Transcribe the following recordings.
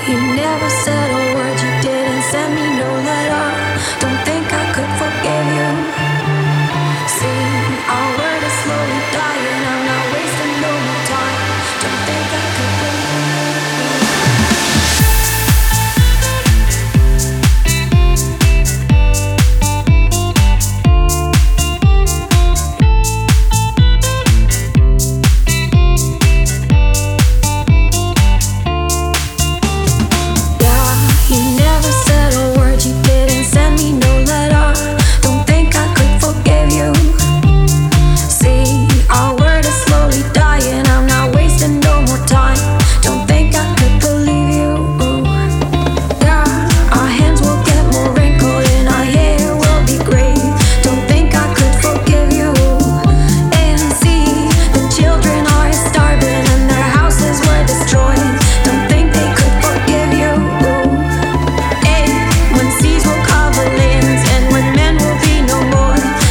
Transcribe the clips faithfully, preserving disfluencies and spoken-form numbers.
you never said a word, you didn't send me no letter. Don't think I could forgive you. See, our word is slowly dying, I'm not wasting no more time. Don't think I could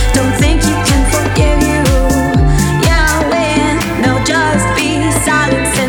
silence.